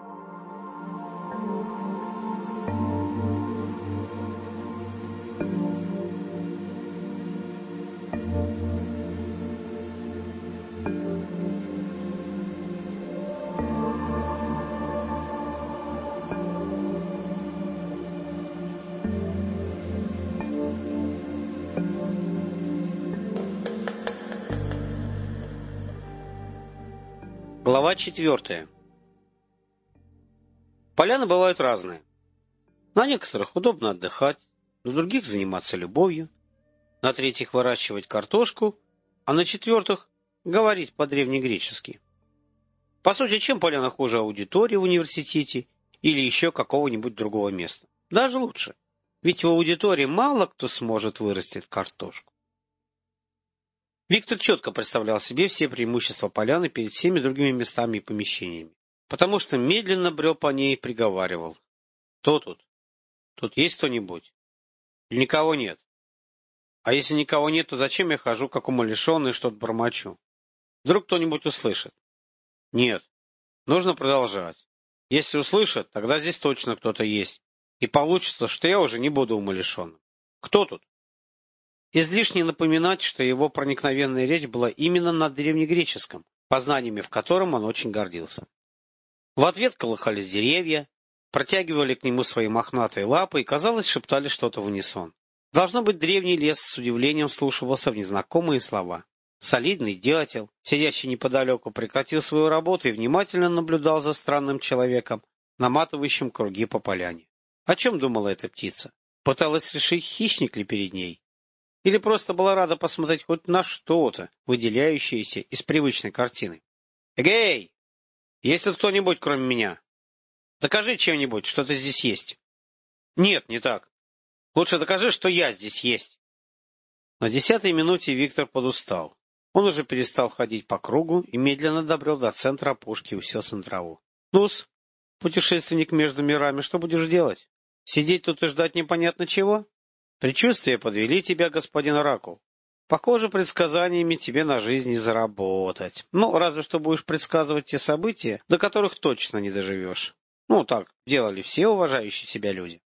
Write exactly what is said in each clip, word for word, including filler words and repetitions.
Глава четвертая. Поляны бывают разные. На некоторых удобно отдыхать, на других заниматься любовью, на третьих выращивать картошку, а на четвертых говорить по-древнегречески. По сути, чем поляна хуже аудитории в университете или еще какого-нибудь другого места? Даже лучше, ведь в аудитории мало кто сможет вырастить картошку. Виктор четко представлял себе все преимущества поляны перед всеми другими местами и помещениями, потому что медленно брел по ней и приговаривал. Кто тут? Тут есть кто-нибудь? Или никого нет? А если никого нет, то зачем я хожу, как умалишенный, что-то бормочу? Вдруг кто-нибудь услышит? Нет, нужно продолжать. Если услышат, тогда здесь точно кто-то есть, и получится, что я уже не буду умалишенным. Кто тут? Излишне напоминать, что его проникновенная речь была именно на древнегреческом, познаниями в котором он очень гордился. В ответ колыхались деревья, протягивали к нему свои мохнатые лапы и, казалось, шептали что-то в унисон. Должно быть, древний лес с удивлением вслушивался в незнакомые слова. Солидный дятел, сидящий неподалеку, прекратил свою работу и внимательно наблюдал за странным человеком, наматывающим круги по поляне. О чем думала эта птица? Пыталась решить, хищник ли перед ней? Или просто была рада посмотреть хоть на что-то, выделяющееся из привычной картины. «Эгей! Есть тут кто-нибудь, кроме меня? Докажи чем-нибудь, что ты здесь есть». «Нет, не так. Лучше докажи, что я здесь есть». На десятой минуте Виктор подустал. Он уже перестал ходить по кругу и медленно добрел до центра опушки и уселся на траву. «Ну-с, путешественник между мирами, что будешь делать? Сидеть тут и ждать непонятно чего?» Предчувствия подвели тебя, господин Оракул. Похоже, предсказаниями тебе на жизнь не заработать. Ну, разве что будешь предсказывать те события, до которых точно не доживешь. Ну, так делали все уважающие себя люди.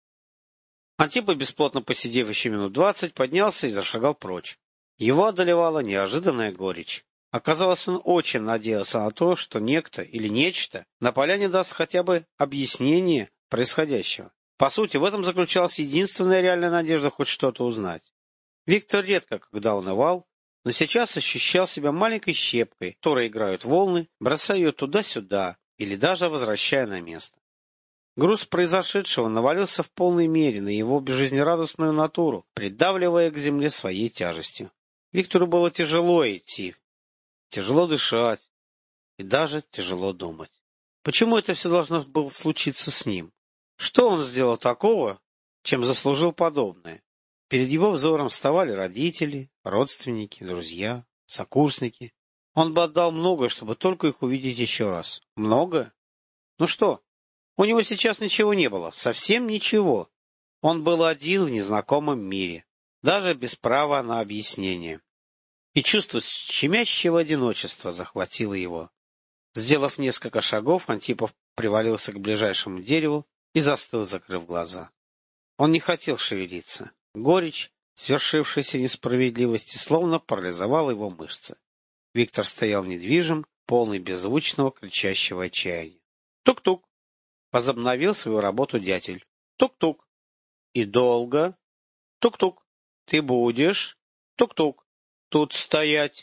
Антипа, бесплотно посидев еще минут двадцать, поднялся и зашагал прочь. Его одолевала неожиданная горечь. Оказалось, он очень надеялся на то, что некто или нечто на поляне даст хотя бы объяснение происходящего. По сути, в этом заключалась единственная реальная надежда хоть что-то узнать. Виктор редко когда унывал, но сейчас ощущал себя маленькой щепкой, которой играют волны, бросая ее туда-сюда или даже возвращая на место. Груз произошедшего навалился в полной мере на его безжизнерадостную натуру, придавливая к земле своей тяжестью. Виктору было тяжело идти, тяжело дышать и даже тяжело думать. Почему это все должно было случиться с ним? Что он сделал такого, чем заслужил подобное? Перед его взором вставали родители, родственники, друзья, сокурсники. Он бы отдал многое, чтобы только их увидеть еще раз. Многое? Ну что? У него сейчас ничего не было, совсем ничего. Он был один в незнакомом мире, даже без права на объяснение. И чувство щемящего одиночества захватило его. Сделав несколько шагов, Антипов привалился к ближайшему дереву и застыл, закрыв глаза. Он не хотел шевелиться. Горечь свершившейся несправедливости словно парализовала его мышцы. Виктор стоял недвижим, полный беззвучного кричащего отчаяния. Тук-тук! Возобновил свою работу дятел. Тук-тук! И долго? Тук-тук! Ты будешь? Тук-тук! Тут стоять!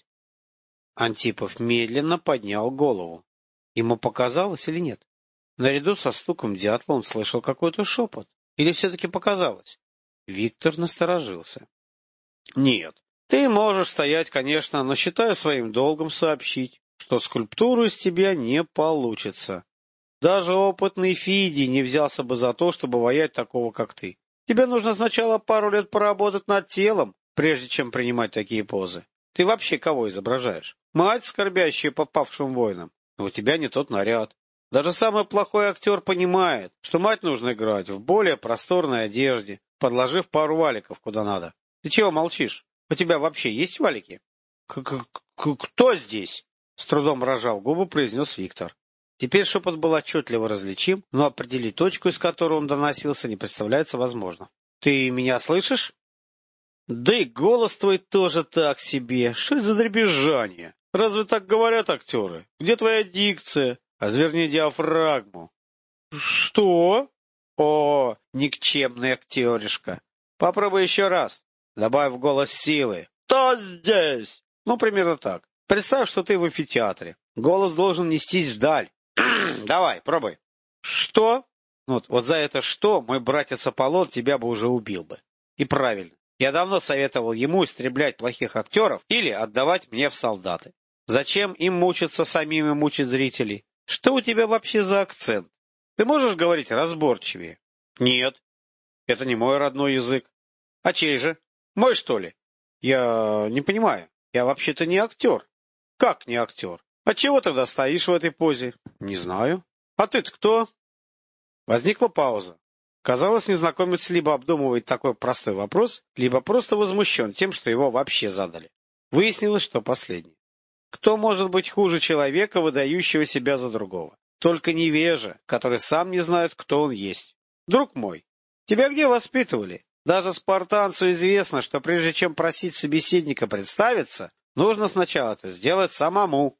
Антипов медленно поднял голову. Ему показалось или нет? Наряду со стуком дятла он слышал какой-то шепот. Или все-таки показалось? Виктор насторожился. Нет, ты можешь стоять, конечно, но считаю своим долгом сообщить, что скульптуру из тебя не получится. Даже опытный Фидий не взялся бы за то, чтобы воять такого, как ты. Тебе нужно сначала пару лет поработать над телом, прежде чем принимать такие позы. Ты вообще кого изображаешь? Мать, скорбящая по павшим воинам? Но у тебя не тот наряд. Даже самый плохой актер понимает, что мать нужно играть в более просторной одежде, подложив пару валиков куда надо. Ты чего молчишь? У тебя вообще есть валики? — Кто здесь? — с трудом рожал губы, произнес Виктор. Теперь шепот был отчетливо различим, но определить точку, из которой он доносился, не представляется возможным. — Ты меня слышишь? — Да и голос твой тоже так себе. Что это за дребезжание? Разве так говорят актеры? Где твоя дикция? Разверни диафрагму. — Что? — О, никчемный актеришка. Попробуй еще раз. Добавь в голос силы. — Кто здесь? Ну, примерно так. Представь, что ты в амфитеатре. Голос должен нестись вдаль. Давай, пробуй. — Что? Вот, вот за это «что» мой братец Аполлон тебя бы уже убил бы. И правильно. Я давно советовал ему истреблять плохих актеров или отдавать мне в солдаты. Зачем им мучиться самим и мучить зрителей? Что у тебя вообще за акцент? Ты можешь говорить разборчивее? Нет. Это не мой родной язык. А чей же? Мой, что ли? Я не понимаю. Я вообще-то не актер. Как не актер? Отчего тогда стоишь в этой позе? Не знаю. А ты-то кто? Возникла пауза. Казалось, незнакомец либо обдумывает такой простой вопрос, либо просто возмущен тем, что его вообще задали. Выяснилось, что последнее. Кто может быть хуже человека, выдающего себя за другого? Только невежа, который сам не знает, кто он есть. Друг мой, тебя где воспитывали? Даже спартанцу известно, что прежде чем просить собеседника представиться, нужно сначала это сделать самому.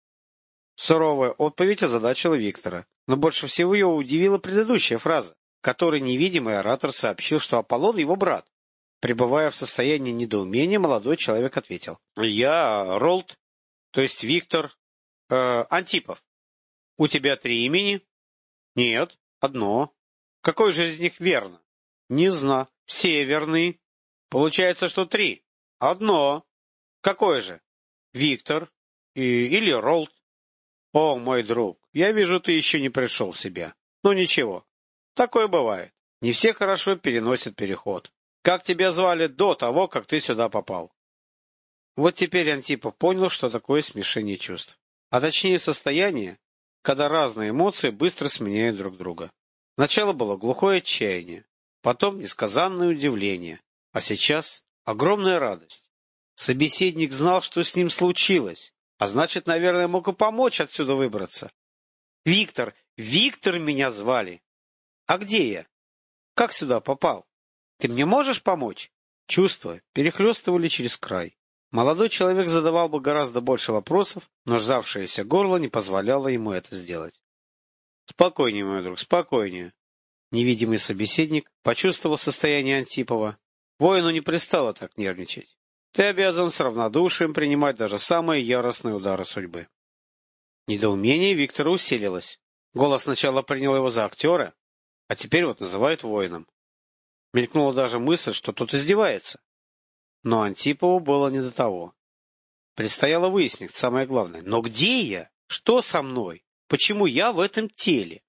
Суровая отповедь озадачила Виктора, но больше всего его удивила предыдущая фраза, в которой невидимый оратор сообщил, что Аполлон его брат. Пребывая в состоянии недоумения, молодой человек ответил. — Я Ролд, то есть Виктор э, Антипов. — У тебя три имени? — Нет, одно. — Какое же из них верно? — Не знаю. — Все верны. — Получается, что три. — Одно. — Какое же? — Виктор и... или Ролд. — О, мой друг, я вижу, ты еще не пришел в себя. Ну ничего, такое бывает. Не все хорошо переносят переход. Как тебя звали до того, как ты сюда попал? Вот теперь Антипов понял, что такое смешение чувств. А точнее состояние, когда разные эмоции быстро сменяют друг друга. Сначала было глухое отчаяние, потом несказанное удивление, а сейчас огромная радость. Собеседник знал, что с ним случилось, а значит, наверное, мог и помочь отсюда выбраться. — Виктор, Виктор меня звали. — А где я? Как сюда попал? Ты мне можешь помочь? Чувства перехлестывали через край. Молодой человек задавал бы гораздо больше вопросов, но сжавшееся горло не позволяло ему это сделать. — Спокойнее, мой друг, спокойнее. Невидимый собеседник почувствовал состояние Антипова. Воину не пристало так нервничать. Ты обязан с равнодушием принимать даже самые яростные удары судьбы. Недоумение Виктора усилилось. Голос сначала принял его за актера, а теперь вот называют воином. Мелькнула даже мысль, что тот издевается. Но Антипову было не до того. Предстояло выяснить самое главное. Но где я? Что со мной? Почему я в этом теле?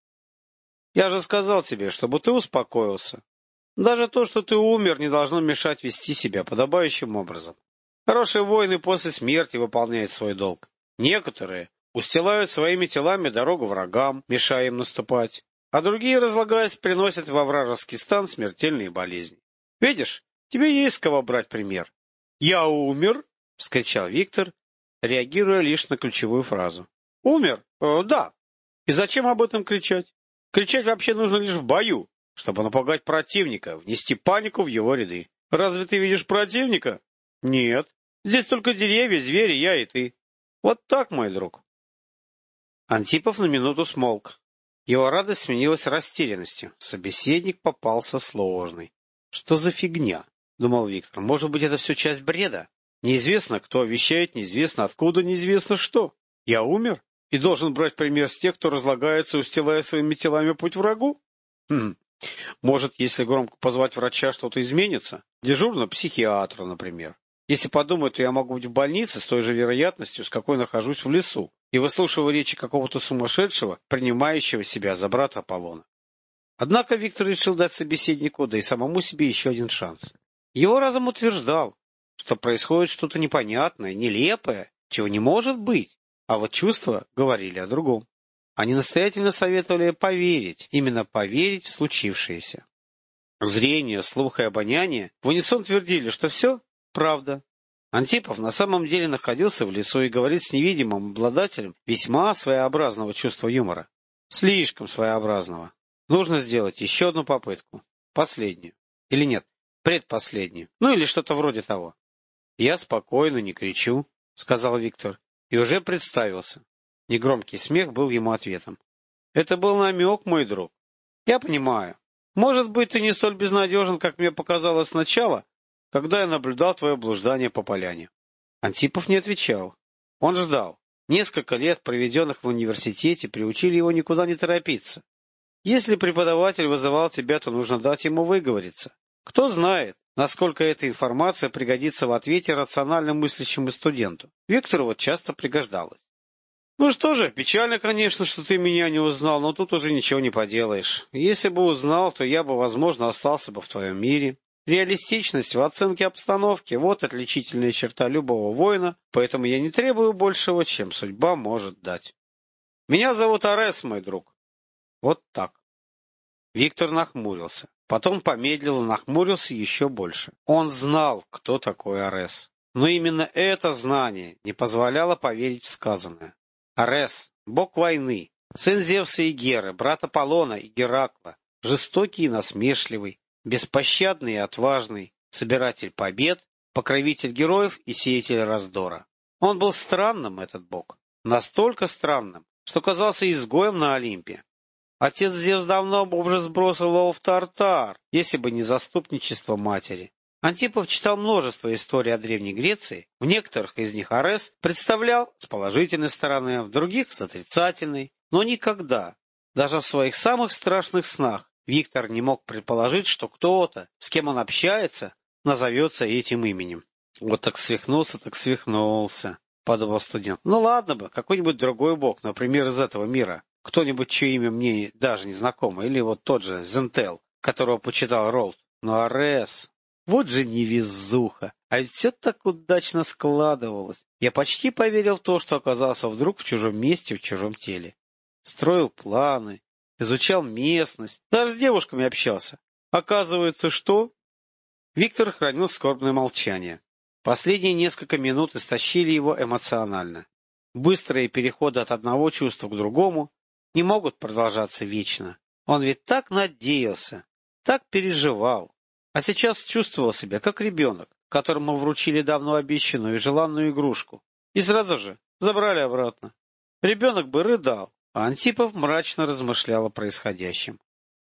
Я же сказал тебе, чтобы ты успокоился. Даже то, что ты умер, не должно мешать вести себя подобающим образом. Хорошие воины после смерти выполняют свой долг. Некоторые устилают своими телами дорогу врагам, мешая им наступать, а другие, разлагаясь, приносят во вражеский стан смертельные болезни. Видишь, тебе есть с кого брать пример. — Я умер? — вскричал Виктор, реагируя лишь на ключевую фразу. — Умер? Э, да. И зачем об этом кричать? Кричать вообще нужно лишь в бою, чтобы напугать противника, внести панику в его ряды. Разве ты видишь противника? Нет. Здесь только деревья, звери, я и ты. Вот так, мой друг. Антипов на минуту смолк. Его радость сменилась растерянностью. Собеседник попался сложный. Что за фигня? Думал Виктор. Может быть, это все часть бреда? Неизвестно, кто вещает, неизвестно откуда, неизвестно что. Я умер и должен брать пример с тех, кто разлагается, устилая своими телами путь врагу? Хм. Может, если громко позвать врача, что-то изменится? Дежурного психиатра, например. Если подумать, то я могу быть в больнице с той же вероятностью, с какой нахожусь в лесу, и выслушиваю речи какого-то сумасшедшего, принимающего себя за брата Аполлона. Однако Виктор решил дать собеседнику, да и самому себе еще один шанс. Его разум утверждал, что происходит что-то непонятное, нелепое, чего не может быть, а вот чувства говорили о другом. Они настоятельно советовали поверить, именно поверить в случившееся. Зрение, слух и обоняние в унисон твердили, что все правда. Антипов на самом деле находился в лесу и говорит с невидимым обладателем весьма своеобразного чувства юмора. Слишком своеобразного. Нужно сделать еще одну попытку. Последнюю. Или нет, предпоследнюю. Ну или что-то вроде того. Я спокойно, не кричу, сказал Виктор, и уже представился. Негромкий смех был ему ответом. Это был намек, мой друг. Я понимаю. Может быть, ты не столь безнадежен, как мне показалось сначала, когда я наблюдал твое блуждание по поляне. Антипов не отвечал. Он ждал. Несколько лет, проведенных в университете, приучили его никуда не торопиться. Если преподаватель вызывал тебя, то нужно дать ему выговориться. Кто знает, насколько эта информация пригодится в ответе рационально мыслящему студенту. Виктору вот часто пригождалась. Ну что же, печально, конечно, что ты меня не узнал, но тут уже ничего не поделаешь. Если бы узнал, то я бы, возможно, остался бы в твоем мире. Реалистичность в оценке обстановки – вот отличительная черта любого воина, поэтому я не требую большего, чем судьба может дать. Меня зовут Арес, мой друг. Вот так. Виктор нахмурился, потом помедлил и нахмурился еще больше. Он знал, кто такой Арес, но именно это знание не позволяло поверить в сказанное. Арес – бог войны, сын Зевса и Геры, брат Аполлона и Геракла, жестокий и насмешливый, беспощадный и отважный, собиратель побед, покровитель героев и сеятель раздора. Он был странным, этот бог, настолько странным, что казался изгоем на Олимпе. Отец Зевс давно бы уже сбросил его в Тартар, если бы не заступничество матери. Антипов читал множество историй о Древней Греции, в некоторых из них Арес представлял с положительной стороны, в других с отрицательной, но никогда, даже в своих самых страшных снах, Виктор не мог предположить, что кто-то, с кем он общается, назовется этим именем. Вот так свихнулся, так свихнулся, подумал студент. Ну ладно бы, какой-нибудь другой бог, например, из этого мира. Кто-нибудь, чье имя мне даже не знакомо, или вот тот же Зентел, которого почитал Ролд. Но Арес, вот же невезуха, а ведь все так удачно складывалось. Я почти поверил в то, что оказался вдруг в чужом месте, в чужом теле. Строил планы, изучал местность, даже с девушками общался. Оказывается, что? Виктор хранил скорбное молчание. Последние несколько минут истощили его эмоционально. Быстрые переходы от одного чувства к другому не могут продолжаться вечно. Он ведь так надеялся, так переживал, а сейчас чувствовал себя как ребенок, которому вручили давно обещанную и желанную игрушку, и сразу же забрали обратно. Ребенок бы рыдал, а Антипов мрачно размышлял о происходящем.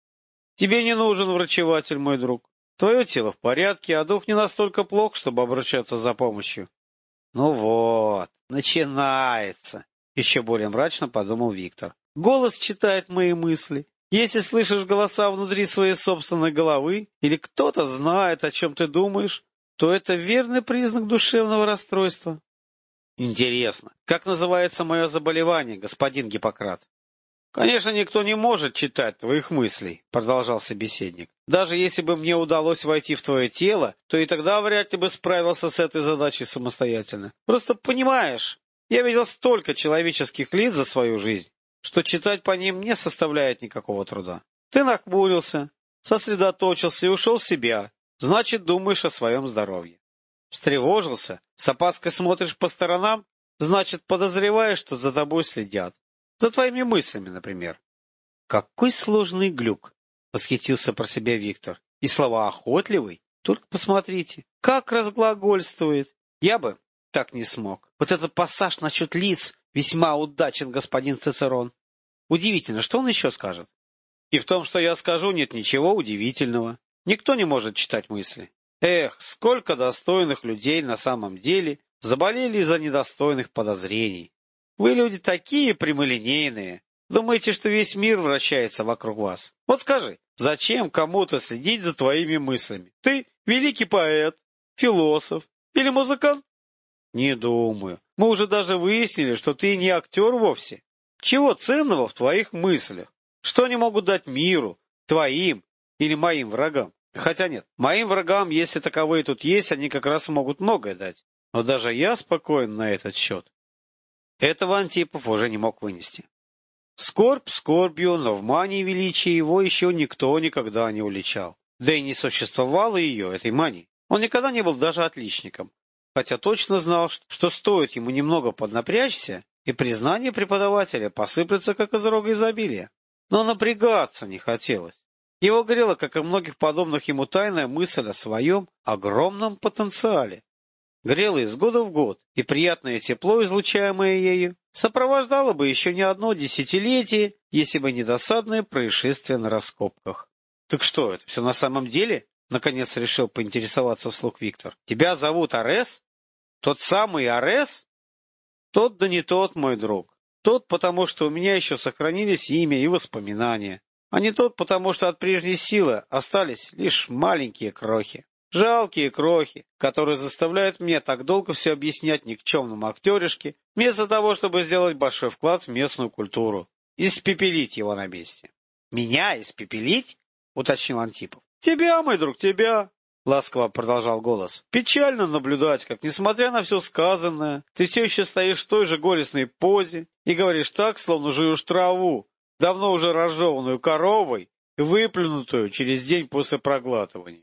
Тебе не нужен врачеватель, мой друг. Твое тело в порядке, а дух не настолько плох, чтобы обращаться за помощью. Ну вот, начинается, еще более мрачно подумал Виктор. Голос читает мои мысли. Если слышишь голоса внутри своей собственной головы, или кто-то знает, о чем ты думаешь, то это верный признак душевного расстройства. Интересно, как называется мое заболевание, господин Гиппократ? Конечно, никто не может читать твоих мыслей, продолжал собеседник. Даже если бы мне удалось войти в твое тело, то и тогда вряд ли бы справился с этой задачей самостоятельно. Просто понимаешь, я видел столько человеческих лиц за свою жизнь, что читать по ним не составляет никакого труда. Ты нахмурился, сосредоточился и ушел в себя, значит, думаешь о своем здоровье. Встревожился, с опаской смотришь по сторонам, значит, подозреваешь, что за тобой следят. За твоими мыслями, например. Какой сложный глюк, восхитился про себя Виктор. И слова охотливый, только посмотрите, как разглагольствует. Я бы так не смог. Вот этот пассаж насчет лиц весьма удачен, господин Цицерон. Удивительно, что он еще скажет? И в том, что я скажу, нет ничего удивительного. Никто не может читать мысли. Эх, сколько достойных людей на самом деле заболели из-за недостойных подозрений. Вы люди такие прямолинейные. Думаете, что весь мир вращается вокруг вас? Вот скажи, зачем кому-то следить за твоими мыслями? Ты великий поэт, философ или музыкант? Не думаю. Мы уже даже выяснили, что ты не актер вовсе. Чего ценного в твоих мыслях? Что они могут дать миру, твоим или моим врагам? Хотя нет, моим врагам, если таковые тут есть, они как раз могут многое дать. Но даже я спокоен на этот счет. Этого Антипов уже не мог вынести. Скорбь скорбью, но в мании величия его еще никто никогда не уличал. Да и не существовало ее, этой мании. Он никогда не был даже отличником. хотя точно знал, что стоит ему немного поднапрячься, и признание преподавателя посыплется, как из рога изобилия. Но напрягаться не хотелось. Его грела, как и многих подобных ему, тайная мысль о своем огромном потенциале. Грела из года в год, и приятное тепло, излучаемое ею, сопровождало бы еще не одно десятилетие, если бы не досадное происшествие на раскопках. — Так что, это все на самом деле? — наконец решил поинтересоваться вслух Виктор. — Тебя зовут Арес? Тот самый Арес? — Тот да не тот, мой друг. Тот, потому что у меня еще сохранились имя и воспоминания. А не тот, потому что от прежней силы остались лишь маленькие крохи. Жалкие крохи, которые заставляют меня так долго все объяснять никчемному актеришке, вместо того, чтобы сделать большой вклад в местную культуру. Испепелить его на месте. — Меня испепелить? — уточнил Антипов. — Тебя, мой друг, тебя! — ласково продолжал голос. — Печально наблюдать, как, несмотря на все сказанное, ты все еще стоишь в той же горестной позе и говоришь так, словно жуешь траву, давно уже разжеванную коровой и выплюнутую через день после проглатывания.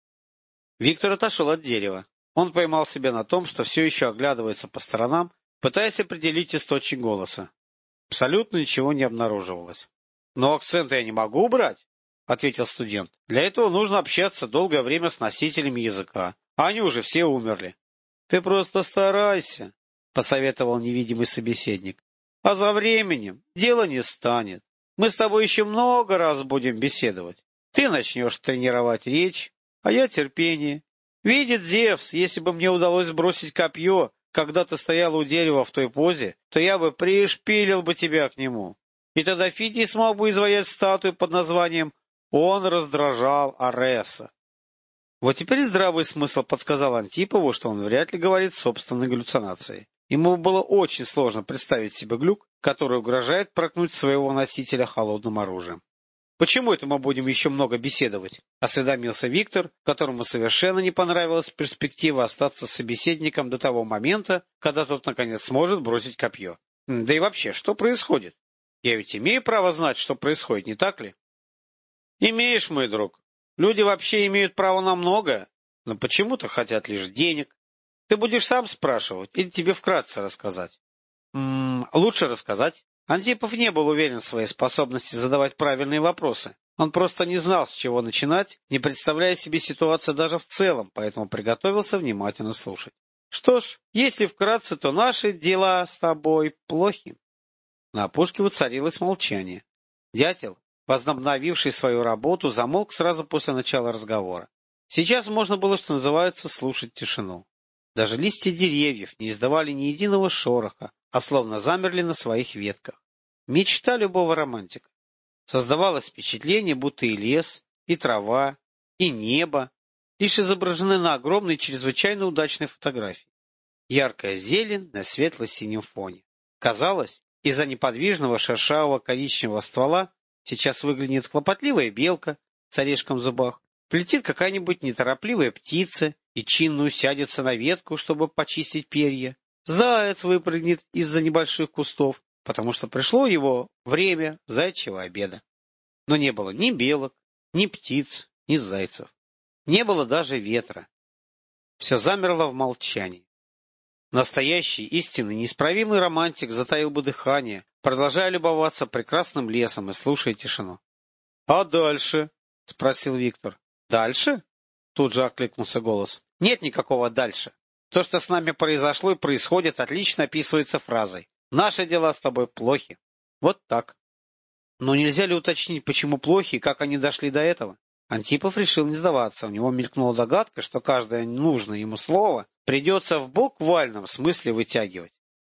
Виктор отошел от дерева. Он поймал себя на том, что все еще оглядывается по сторонам, пытаясь определить источник голоса. Абсолютно ничего не обнаруживалось. — Но акцент я не могу убрать, — ответил студент. — Для этого нужно общаться долгое время с носителями языка, а они уже все умерли. — Ты просто старайся, — посоветовал невидимый собеседник. — А за временем дело не станет. Мы с тобой еще много раз будем беседовать. Ты начнешь тренировать речь, а я терпение. Видит Зевс, если бы мне удалось сбросить копье, когда ты стояла у дерева в той позе, то я бы пришпилил бы тебя к нему. И тогда Фитий смог бы изваять статую под названием «Он раздражал Ареса». Вот теперь здравый смысл подсказал Антипову, что он вряд ли говорит собственной галлюцинацией. Ему было очень сложно представить себе глюк, который угрожает проткнуть своего носителя холодным оружием. — Почему это мы будем еще много беседовать? — осведомился Виктор, которому совершенно не понравилась перспектива остаться собеседником до того момента, когда тот наконец сможет бросить копье. — Да и вообще, что происходит? Я ведь имею право знать, что происходит, не так ли? — Имеешь, мой друг. Люди вообще имеют право на многое, но почему-то хотят лишь денег. Ты будешь сам спрашивать или тебе вкратце рассказать? М-м, лучше рассказать. Антипов не был уверен в своей способности задавать правильные вопросы. Он просто не знал, с чего начинать, не представляя себе ситуацию даже в целом, поэтому приготовился внимательно слушать. Что ж, если вкратце, то наши дела с тобой плохи. На опушке воцарилось молчание. Дятел, возобновивший свою работу, замолк сразу после начала разговора. Сейчас можно было, что называется, слушать тишину. Даже листья деревьев не издавали ни единого шороха, а словно замерли на своих ветках. Мечта любого романтика. Создавалось впечатление, будто и лес, и трава, и небо лишь изображены на огромной, чрезвычайно удачной фотографии. Яркая зелень на светло-синем фоне. Казалось, из-за неподвижного шершавого коричневого ствола сейчас выглянет хлопотливая белка с орешком в зубах, полетит какая-нибудь неторопливая птица и чинно усядется на ветку, чтобы почистить перья. Заяц выпрыгнет из-за небольших кустов, потому что пришло его время заячьего обеда. Но не было ни белок, ни птиц, ни зайцев. Не было даже ветра. Все замерло в молчании. Настоящий, истинный, неисправимый романтик затаил бы дыхание, продолжая любоваться прекрасным лесом и слушая тишину. — А дальше? — спросил Виктор. — Дальше? — тут же окликнулся голос. — Нет никакого дальше. То, что с нами произошло и происходит, отлично описывается фразой «Наши дела с тобой плохи». Вот так. Но нельзя ли уточнить, почему плохи и как они дошли до этого? Антипов решил не сдаваться. У него мелькнула догадка, что каждое нужное ему слово придется в буквальном смысле вытягивать.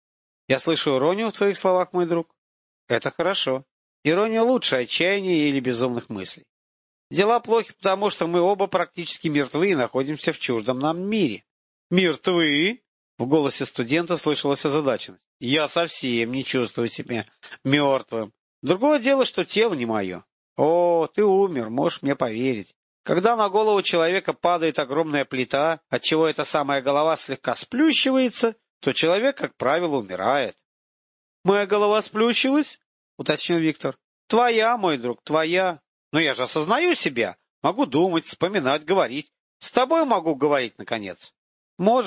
Я слышу иронию в твоих словах, мой друг. Это хорошо. Ирония лучше отчаяния или безумных мыслей. Дела плохи, потому что мы оба практически мертвы и находимся в чуждом нам мире. Мертвы? В голосе студента слышалась озадаченность. Я совсем не чувствую себя мертвым. Другое дело, что тело не мое. О, ты умер, можешь мне поверить. Когда на голову человека падает огромная плита, отчего эта самая голова слегка сплющивается, то человек, как правило, умирает. — Моя голова сплющилась? — уточнил Виктор. — Твоя, мой друг, твоя. Но я же осознаю себя. Могу думать, вспоминать, говорить. С тобой могу говорить, наконец. — Можешь,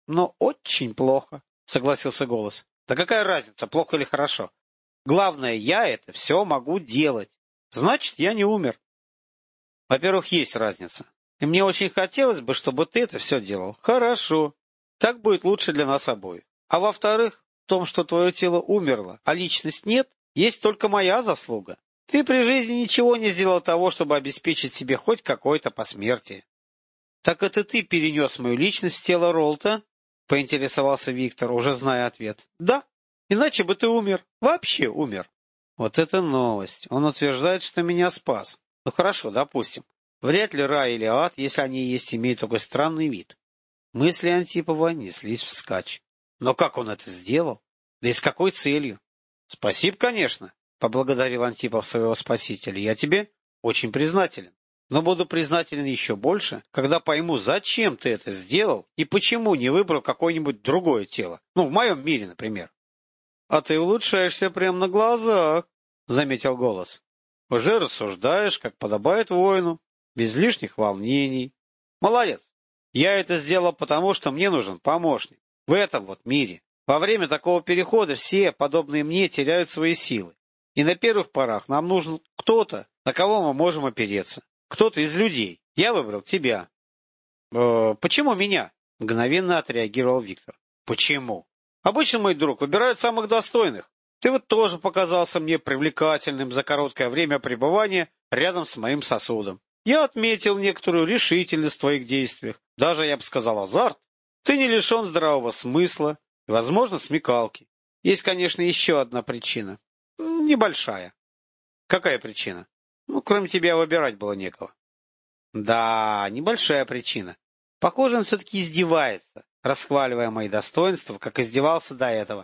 но очень плохо, согласился голос. Да какая разница, плохо или хорошо? Главное, я это все могу делать. Значит, я не умер. Во-первых, есть разница. И мне очень хотелось бы, чтобы ты это все делал. Хорошо. Так будет лучше для нас обоих. А во-вторых, в том, что твое тело умерло, а личность нет, есть только моя заслуга. Ты при жизни ничего не сделал того, чтобы обеспечить себе хоть какое-то посмертие. Так это ты перенес мою личность в тело Ролта? Поинтересовался Виктор, уже зная ответ. Да, иначе бы ты умер. Вообще умер. Вот это новость. Он утверждает, что меня спас. Ну хорошо, допустим. Вряд ли рай или ад, если они есть, имеют такой странный вид. Мысли Антипова неслись вскачь. Но как он это сделал? Да и с какой целью? Спасибо, конечно, поблагодарил Антипов своего спасителя. Я тебе очень признателен. Но буду признателен еще больше, когда пойму, зачем ты это сделал и почему не выбрал какое-нибудь другое тело. Ну, в моем мире, например. — А ты улучшаешься прямо на глазах, — заметил голос. — Уже рассуждаешь, как подобает воину, без лишних волнений. Молодец. Я это сделал потому, что мне нужен помощник. В этом вот мире. Во время такого перехода все, подобные мне, теряют свои силы. И на первых порах нам нужен кто-то, на кого мы можем опереться. Кто-то из людей. Я выбрал тебя. Э, почему меня? Мгновенно отреагировал Виктор. Почему? Обычно, мой друг, выбирают самых достойных. Ты вот тоже показался мне привлекательным за короткое время пребывания рядом с моим сосудом. Я отметил некоторую решительность в твоих действиях. Даже, я бы сказал, азарт. Ты не лишен здравого смысла и, возможно, смекалки. Есть, конечно, еще одна причина. Небольшая. Какая причина? Ну, кроме тебя выбирать было некого. Да, небольшая причина. Похоже, он все-таки издевается, расхваливая мои достоинства, как издевался до этого.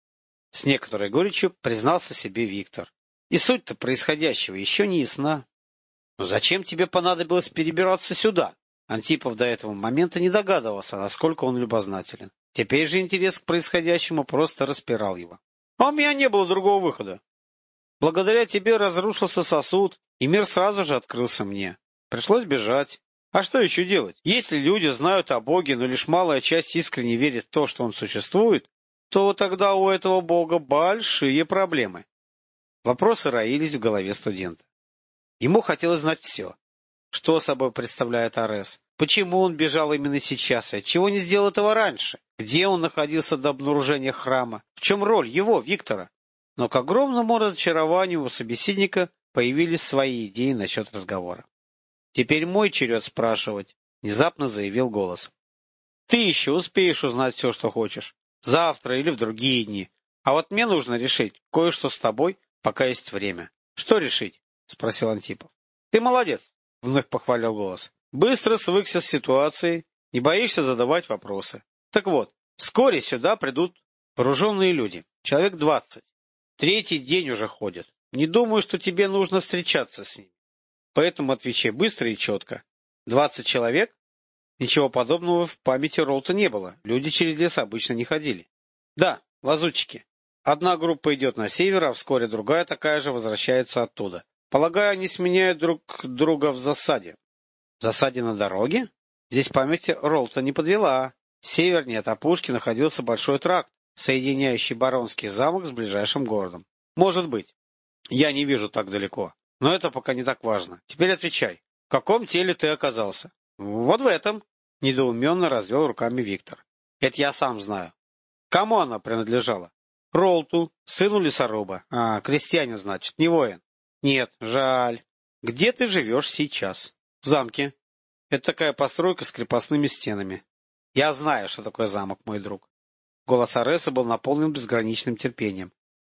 С некоторой горечью признался себе Виктор. И суть-то происходящего еще не ясна. Но зачем тебе понадобилось перебираться сюда? Антипов до этого момента не догадывался, насколько он любознателен. Теперь же интерес к происходящему просто распирал его. А у меня не было другого выхода. Благодаря тебе разрушился сосуд, и мир сразу же открылся мне. Пришлось бежать. А что еще делать? Если люди знают о Боге, но лишь малая часть искренне верит в то, что он существует, то тогда у этого Бога большие проблемы. Вопросы роились в голове студента. Ему хотелось знать все. Что собой представляет Арес? Почему он бежал именно сейчас? И отчего не сделал этого раньше? Где он находился до обнаружения храма? В чем роль его, Виктора? Но к огромному разочарованию у собеседника появились свои идеи насчет разговора. «Теперь мой черед спрашивать», — внезапно заявил голос. «Ты еще успеешь узнать все, что хочешь. Завтра или в другие дни. А вот мне нужно решить кое-что с тобой, пока есть время». «Что решить?» — спросил Антипов. «Ты молодец», — вновь похвалил голос. «Быстро свыкся с ситуацией, не боишься задавать вопросы. Так вот, вскоре сюда придут вооруженные люди, человек двадцать. Третий день уже ходят. Не думаю, что тебе нужно встречаться с ними. Поэтому отвечай быстро и четко. Двадцать человек? Ничего подобного в памяти Ролта не было. Люди через лес обычно не ходили. Да, лазутчики. Одна группа идет на север, а вскоре другая такая же возвращается оттуда. Полагаю, они сменяют друг друга в засаде. В засаде на дороге? Здесь память Ролта не подвела. Севернее от опушки находился большой тракт, соединяющий Баронский замок с ближайшим городом. Может быть. Я не вижу так далеко. Но это пока не так важно. Теперь отвечай. В каком теле ты оказался? Вот в этом. Недоуменно развел руками Виктор. Это я сам знаю. Кому она принадлежала? Ролту, сыну лесоруба. А, крестьянин, значит, не воин. Нет, жаль. Где ты живешь сейчас? В замке. Это такая постройка с крепостными стенами. Я знаю, что такое замок, мой друг. Голос Ареса был наполнен безграничным терпением.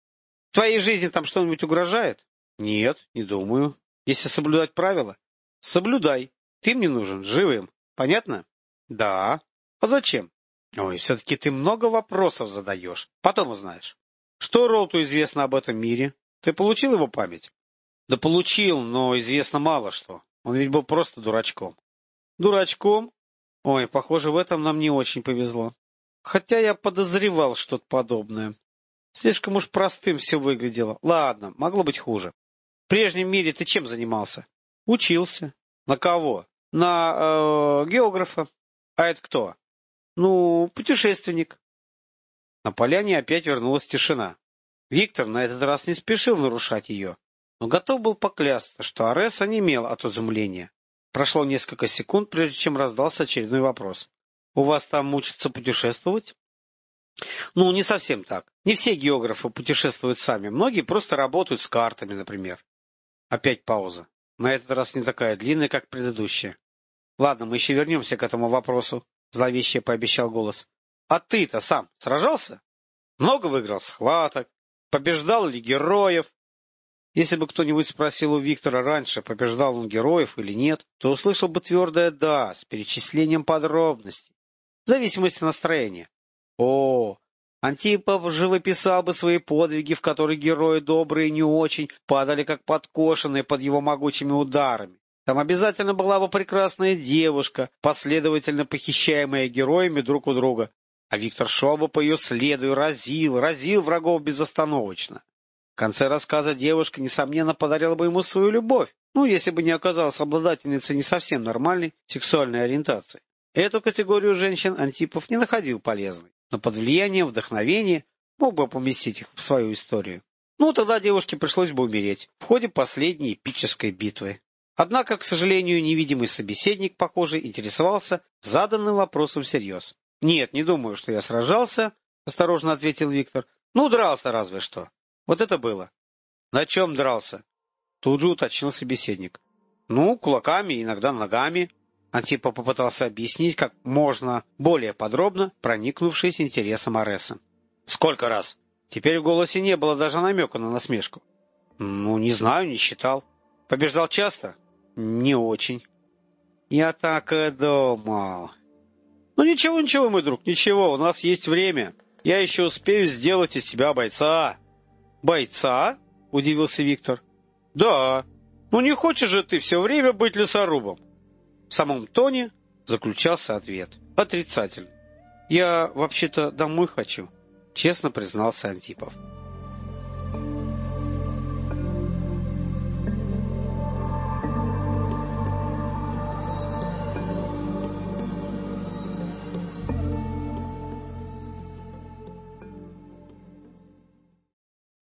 Твоей жизни там что-нибудь угрожает? Нет, не думаю. Если соблюдать правила, соблюдай. Ты мне нужен живым. Понятно? Да. А зачем? Ой, все-таки ты много вопросов задаешь. Потом узнаешь. Что Ролту известно об этом мире? Ты получил его память? Да получил, но известно мало что. Он ведь был просто дурачком. Дурачком? Ой, похоже, в этом нам не очень повезло. Хотя я подозревал что-то подобное. Слишком уж простым все выглядело. Ладно, могло быть хуже. В прежнем мире ты чем занимался? Учился. На кого? На э, географа. А это кто? Ну, путешественник. На поляне опять вернулась тишина. Виктор на этот раз не спешил нарушать ее, но готов был поклясться, что Арес онемел от изумления. Прошло несколько секунд, прежде чем раздался очередной вопрос. — У вас там учатся путешествовать? — Ну, не совсем так. Не все географы путешествуют сами. Многие просто работают с картами, например. Опять пауза. На этот раз не такая длинная, как предыдущая. — Ладно, мы еще вернемся к этому вопросу, — зловеще пообещал голос. — А ты-то сам сражался? Много выиграл схваток? Побеждал ли героев? Если бы кто-нибудь спросил у Виктора раньше, побеждал он героев или нет, то услышал бы твердое «да» с перечислением подробностей, в зависимости от настроения. О, Антипов живописал бы свои подвиги, в которых герои добрые и не очень падали как подкошенные под его могучими ударами. Там обязательно была бы прекрасная девушка, последовательно похищаемая героями друг у друга, а Виктор шел бы по ее следу и разил, разил врагов безостановочно. В конце рассказа девушка, несомненно, подарила бы ему свою любовь, ну, если бы не оказалась обладательницей не совсем нормальной сексуальной ориентации. Эту категорию женщин Антипов не находил полезной, но под влиянием вдохновения мог бы поместить их в свою историю. Ну, тогда девушке пришлось бы умереть в ходе последней эпической битвы. Однако, к сожалению, невидимый собеседник, похоже, интересовался заданным вопросом всерьез. — Нет, не думаю, что я сражался, — осторожно ответил Виктор. — Ну, дрался разве что. Вот это было. — На чем дрался? Тут же уточнил собеседник. — Ну, кулаками, иногда ногами. Антипов попытался объяснить как можно более подробно, проникнувшись интересом Ареса. — Сколько раз? Теперь в голосе не было даже намека на насмешку. — Ну, не знаю, не считал. — Побеждал часто? — Не очень. — Я так и думал. — Ну, ничего, ничего, мой друг, ничего, у нас есть время. Я еще успею сделать из тебя бойца. «Бойца?» — удивился Виктор. «Да. Ну не хочешь же ты все время быть лесорубом?» В самом тоне заключался ответ. Отрицательный. «Я вообще-то домой хочу», — честно признался Антипов.